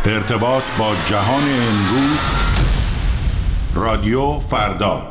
ارتباط با جهان امروز. رادیو فردا.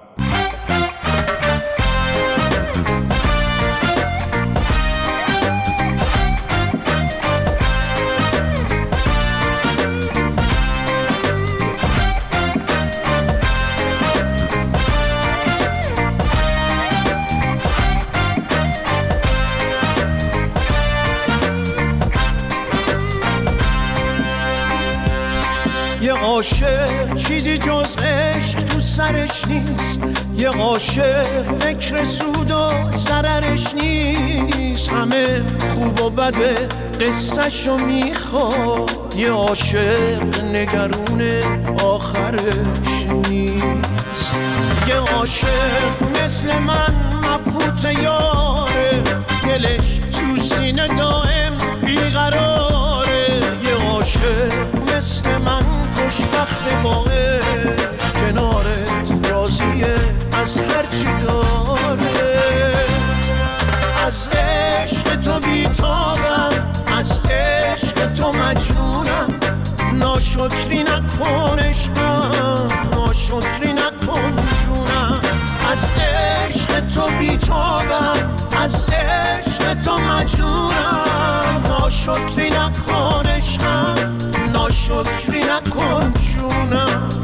یه عاشق چیزی جز عشق تو سرش نیست، یه عاشق فکر سود و ضررش نیست، همه خوب و بده قصه‌شو میخواد، یه عاشق نگرون آخرش نیست. یه عاشق مثل من مبهوت یاره، دلش تو سینه دائم بیقراره، یه عاشق مثل من خوشبخت با عشق، کنارت راضیه از هرچی داره. از عشق تو بیتابم، از عشق تو مجنونم، ناشکری نکن عشقم، ناشکری نکن جونم. از عشق تو بیتابم، از عشق تو مجنونم، ناشکری نکن عشقم، ناشکری نکن جونم.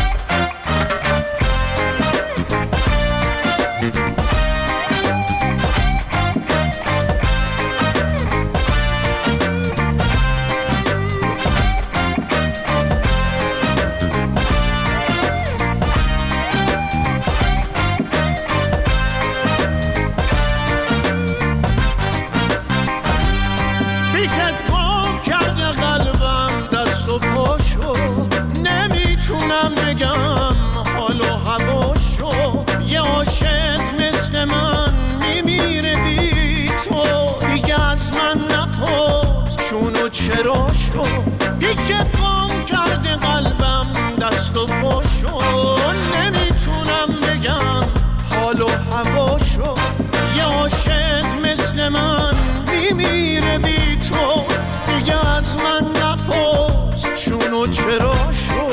نمیتونم بگم حال و هواشو، یه عاشق مثل من میمیره بی تو، دیگه از من نپرس چون و چراشو، پیشت گم کرده قلبم دست و پاشو. نمیتونم بگم حال و هواشو، یه عاشق مثل من میمیره بی تو، دیگه از من نپرس چون و چراشو.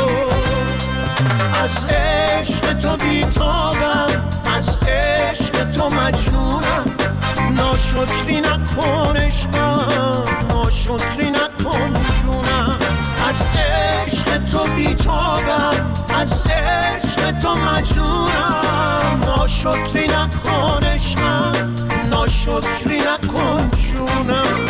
از عشق تو بیتابم، از عشق تو مجنونم، ناشکری نکن عشقم، ناشکری نکن جونم. از عشق تو بیتابم، از عشق تو مجنونم، ناشکری نکن عشقم، ناشکری نکن جونم.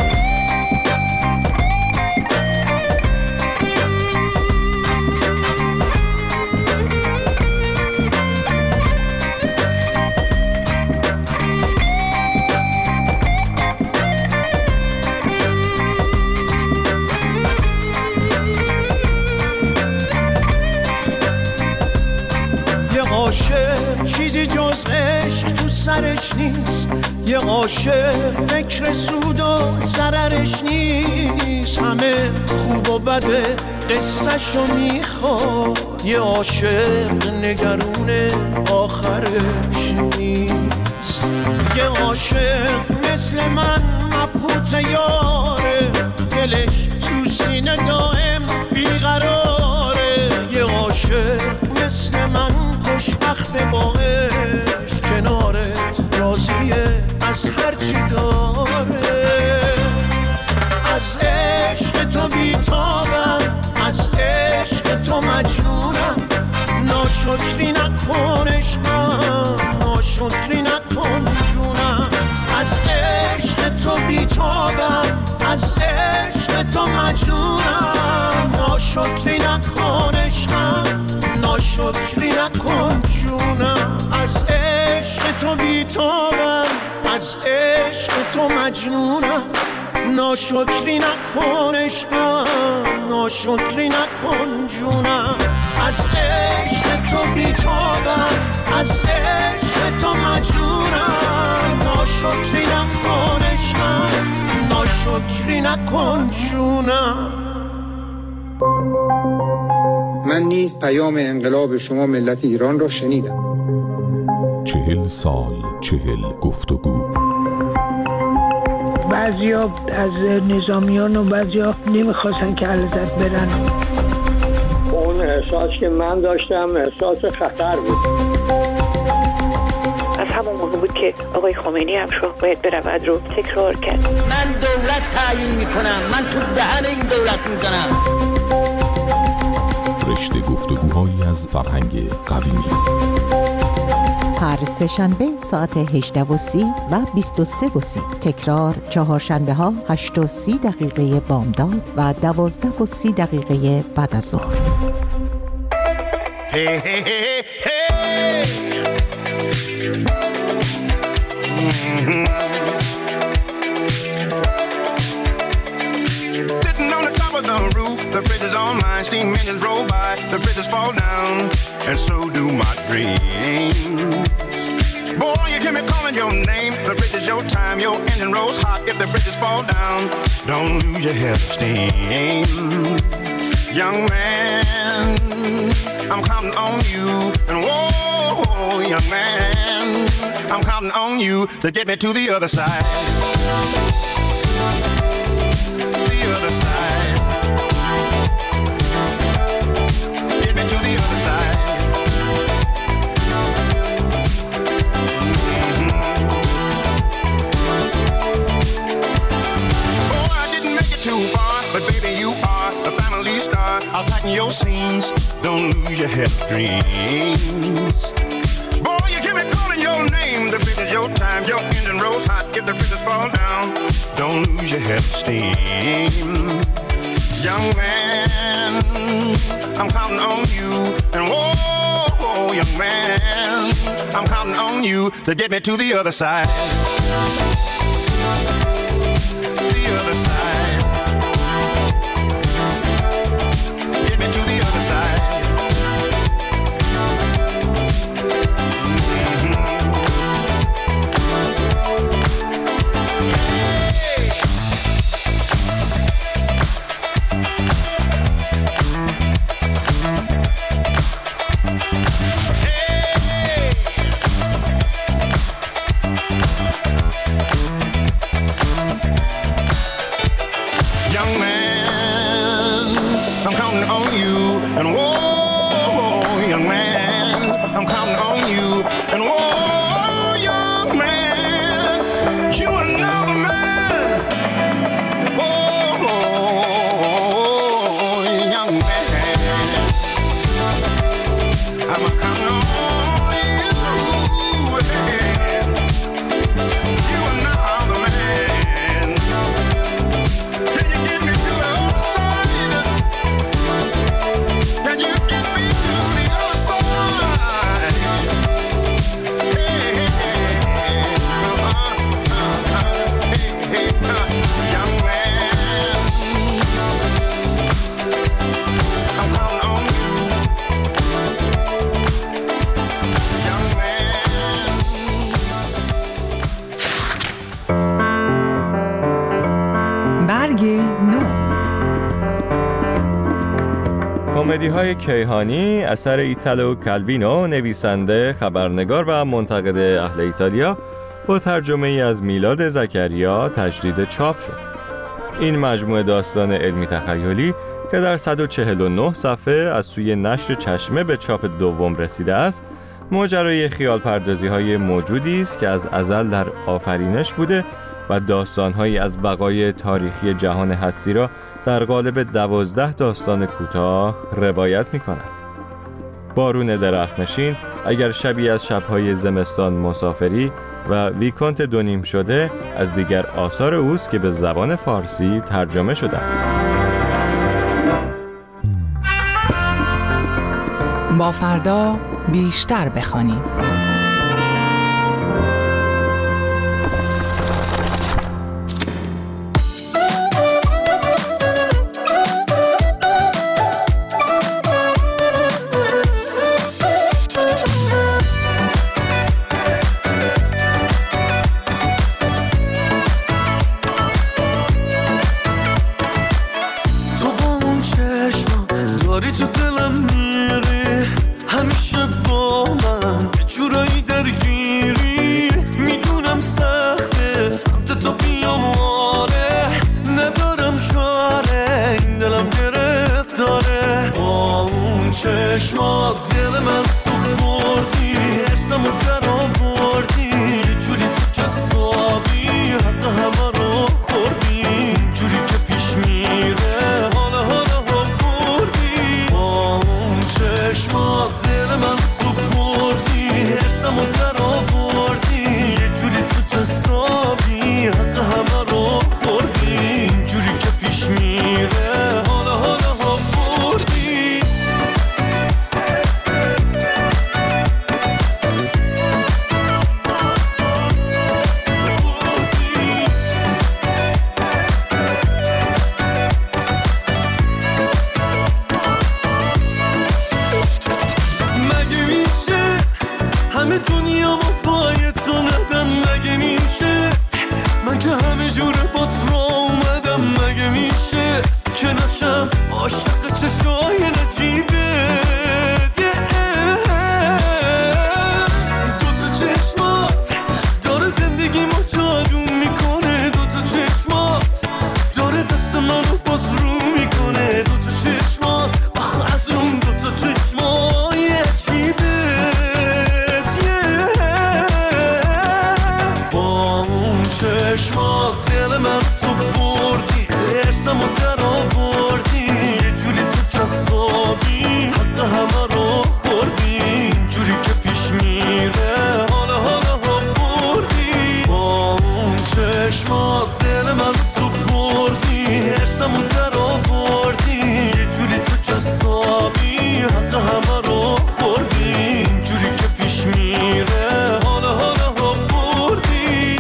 عاشق چیزی جز عشق تو سرش نیست، یه عاشق فکر سود و ضررش نیست، همه خوب و بده قصه‌شو میخواد، یه عاشق نگرون آخرش نیست. یه عاشق مثل من مبهوت یاره، دلش تو سینه دائم بیقراره، یه عاشق مثل من خوشبخت با عشق، کنارت راضیه از هرچی داره. از عشق تو بیتابم، از عشق تو مجنونم، ناشکری نکن عشقم، ناشکری نکن جونم. از عشق تو بیتابم، از عشق تو مجنونم، ناشکری نکن عشقم، ناشکری نکن جونم. از عشق تو بیتابم، از عشق تو مجنونم، ناشکری نکن عشقم، ناشکری نکن جونم. از عشق تو بیتابم، از عشق تو مجنونم، ناشکری نکن عشقم، ناشکری نکن جونم. من نیز پیام انقلاب شما ملت ایران را شنیدم. 40 سال 40 گفتگو. بعضیا از نظامیان و بعضیا نمیخواستن که علازت برن. اون احساس که من داشتم احساس خطر بود. از همون موقع بود که آقای خمینی هم شاه باید برود رو تکرار کرد. من دولت تعیین میکنم، من تو دهن این دولت میزنم. رشته گفتگوهایی از فرهنگ قویمی. هر سه‌شنبه ساعت 18:30 و 23:30. تکرار چهارشنبه‌ها 8:30 بامداد و 12:30 بعد از ظهر. Sitting on the top of the roof, the bridge is on mine. Steam engines roll by, the bridges fall down, and so do my dreams. Boy, you hear me calling your name. The bridge is your time, your engine rolls hot. If the bridges fall down, don't lose your head of steam. Young man, I'm counting on you, and whoa, young man, I'm counting on you to get me to the other side. The other side. Get me to the other side. Oh, I didn't make it too far, but baby you are the family star. I'll tighten your seams, don't lose your head of dreams. Boy, you hear me calling your name. The bridge is your time, your engine rolls hot. If the bridges fall down, don't lose your head of steam. Young man, I'm counting on you. And whoa, young man, I'm counting on you to get me to the other side. The other side. Get me to the other side. Young man, I'm counting on you, and whoa, young man, I'm counting on you, and whoa, young man, you another man, whoa, young man, I'm counting on you, you another man. Can you get me to the other side? Can you get me to the other side? Hey, hey, hey, young man, I'm counting on you, young man. برگ نو. کمدی‌های کیهانی اثر ایتالو کالوینو، نویسنده، خبرنگار و منتقد اهل ایتالیا، با ترجمه ای از میلاد زکریا تجدید چاپ شد. این مجموعه داستان علمی تخیلی که در 149 صفحه از سوی نشر چشمه به چاپ دوم رسیده است، ماجرای خیال پردازی های موجودی است که از ازل در آفرینش بوده و داستان‌هایی از بقای تاریخی جهان هستی را در قالب 12 داستان کوتاه روایت می‌کند. بارون درخت‌نشین اگر شبی از شب‌های زمستان مسافری و ویکانت دونیم شده از دیگر آثار اوست که به زبان فارسی ترجمه شدند. با فردا بیشتر بخوانیم. داری تو دلم میری، همیشه با من یه جورایی درگیری، میدونم سخته سمت تو بیام چشمات دل من تو بردی ارسمو در آوردی یه جوری تو جسابی حق همه رو خوردی جوری که پیش میره حالا بردی با اون چشمات دل من تو بردی ارسمو در آوردی یه جوری تو جسابی حق همه رو خوردی جوری که پیش میره حالا بردی مگه میشه همه دنیا ما پای تو ندم مگه میشه من که همه جوره با تو اومدم مگه میشه که نشم عاشق چشای نجیبت دوتا چشمات داره زندگی ما جادو میکنه دوتا چشمات داره دست منو باز رو میکنه دوتا چشمات آخه از اون دوتا چشمای عجیبت با اون چشمات دل من تو بردی ارسمو در آوردی یه جوری تو جسابی حق همه رو خوردی جوری که پیش میره حالا بردی با اون چشمات دل من تو بردی ارسمو در آوردی یه جوری تو جسابی حق همه رو خوردی جوری که پیش میره حالا بردی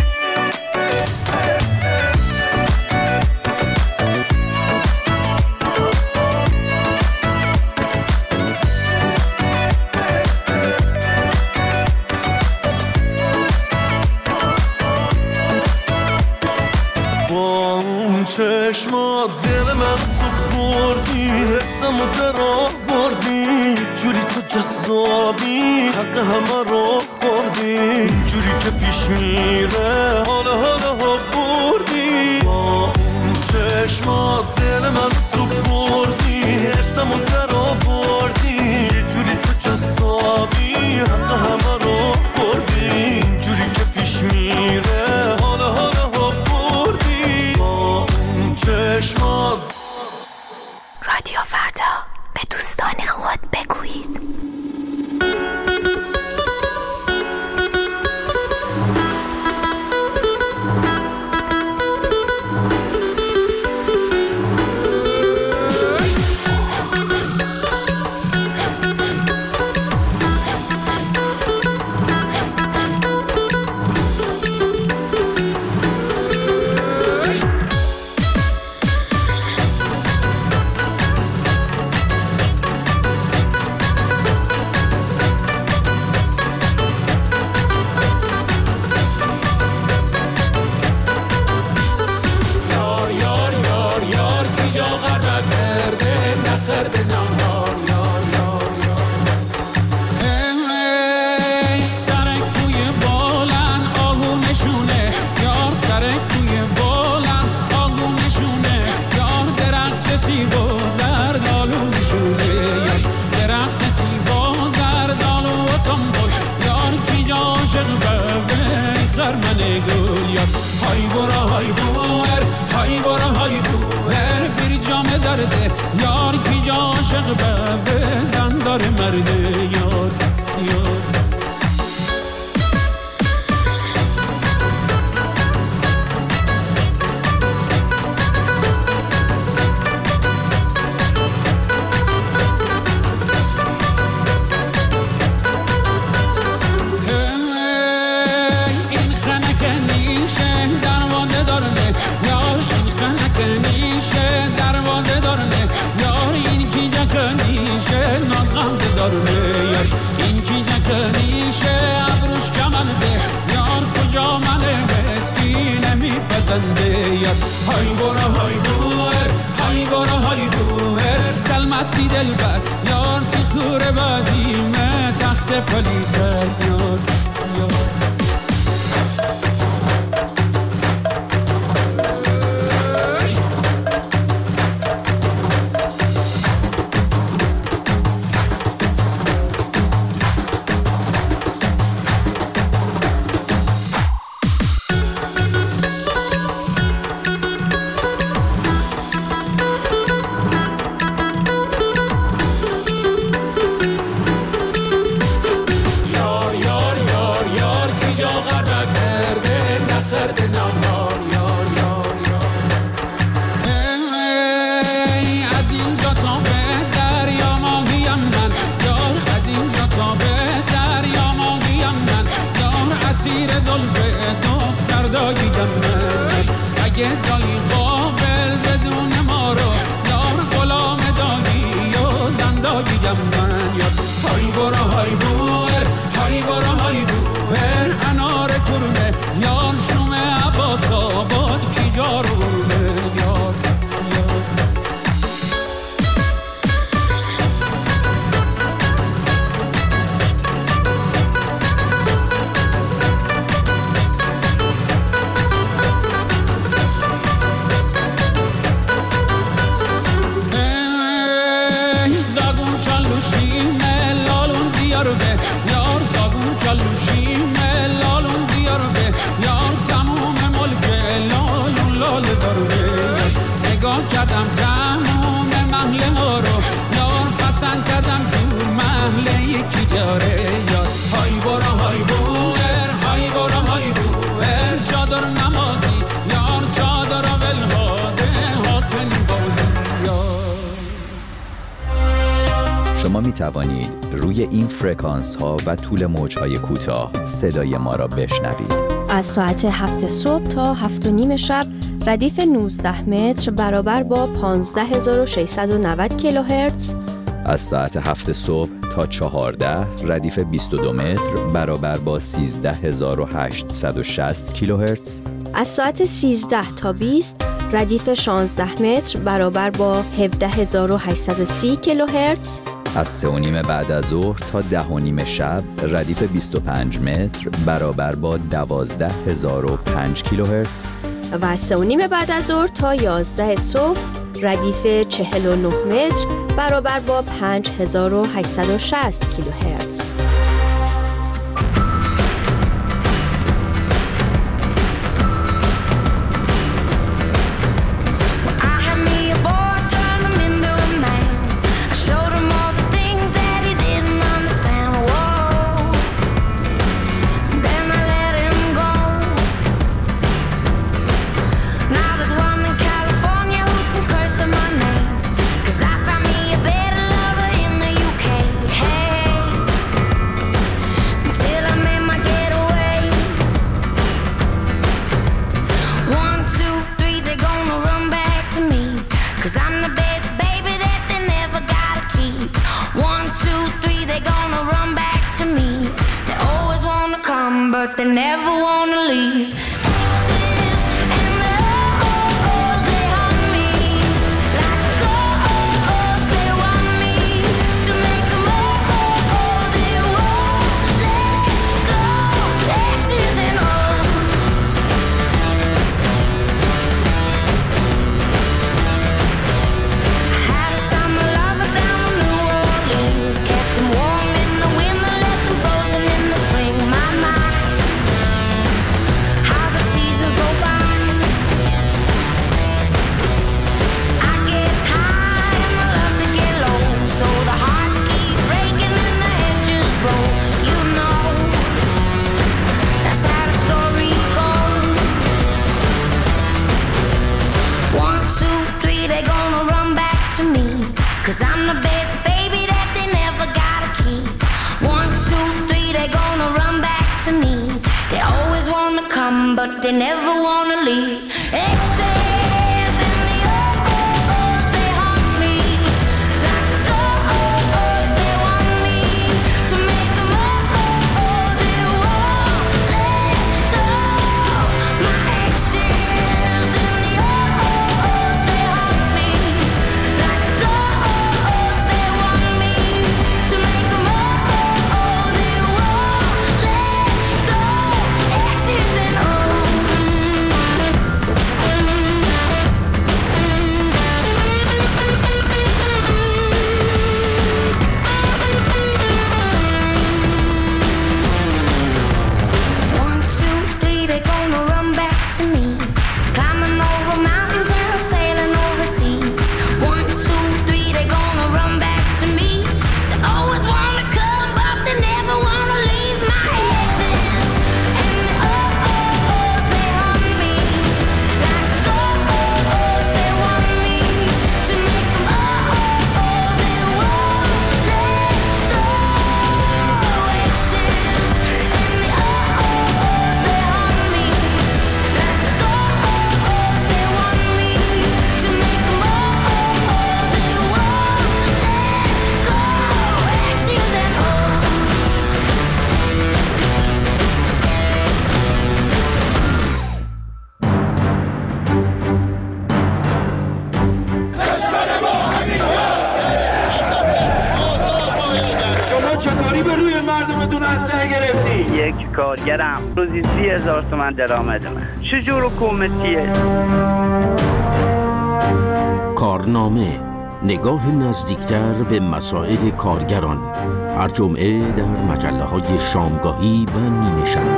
با اون چشمات دل من تو بردی حسمو در آوردی جوری تو جذابی حق همه رو خوردی جوری که پیش میره حالا بردی با اون چشمات دل من تو بردی حسمو در آوردی جوری تو جذابی حق همه رو خوردی جوری که پیش میره حالا بردی با اون چشمات. رادیو فردا، به دوستان خود بگویید. یار کی جا عاشق به زندار مرده یار این خنک نیشه دروازه دارنه یار این خنک نیشه دروازه دارنه یار این کی جکنیشه ناز غمزه دارنه یار این کی جکنیشه ابروش کمنده یار کجا من مسکین میپسنده یار های برا های دوه های برا های دوه دل مسی دل بر یار تی خوره بدیمه تخت پلیسه یار اگه جایی قابل بدون ما رو یار غلام دایی و دنداییم من یاد های برا های بوئر های برا های بوئر انار کرمه یار شوم عباس آباد کی جارونه یار کردم تموم محله ها رو یار پسند کردم دور محله یکی جاره یار های برا های بوئر های برا های بوئر چادر نمازی یار چادر ولهاده حاکن بازی یار. شما می توانید روی این فرکانس ها و طول موج های کوتاه صدای ما را بشنوید. از ساعت 7 صبح تا 7:30 شب ردیف 19 متر برابر با 15690 کیلوهرتز. از ساعت 7 صبح تا 14 ردیف 22 متر برابر با 13860 کیلوهرتز. از ساعت 13 تا 20 ردیف 16 متر برابر با 17830 کیلوهرتز. از 3:30 بعد از ظهر تا 10:30 شب ردیف 25 متر برابر با 12005 کیلوهرتز. و از 3:30 بعد از ظهر تا 11 صبح ردیف 49 متر برابر با 5860 کیلوهرتز. But they never wanna leave. Exes and the O's, they haunt me like ghosts. They want me to make them all. They won't let go. Exes and O's. I had a summer lover down in New Orleans, kept him warm in the winter, left him frozen in the spring. My mind. Cause I'm the best baby that they never gotta keep. 1, 2, 3, they gonna run back to me. They always wanna come, but they never wanna leave. Exes and the O's, they haunt me like ghosts. They want me to make them all. They won't let go. My exes and the O's, they haunt me like ghosts. They want me to make them all. They won't let go. Exes and O's. چطوری به روی مردمتون اسلحه گرفتی؟ یک کارگرم روزی 30,000 تومان درآمدمه. چجور حکومتیه؟ کارنامه، نگاه نزدیکتر به مسائل کارگران، هر جمعه در مجله‌های شامگاهی و نیمه شب.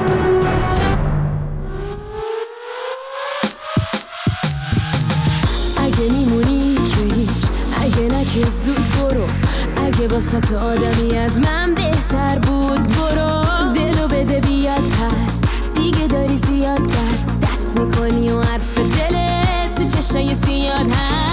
اگه میمونی که هیچ، اگه نه که زود برو، اگه واسه آدمی از من بهتر بود برو. دلو بده بیاد پس، دیگه داری زیاد دست میکنی و حرف دلت تو چشای سیاد هست.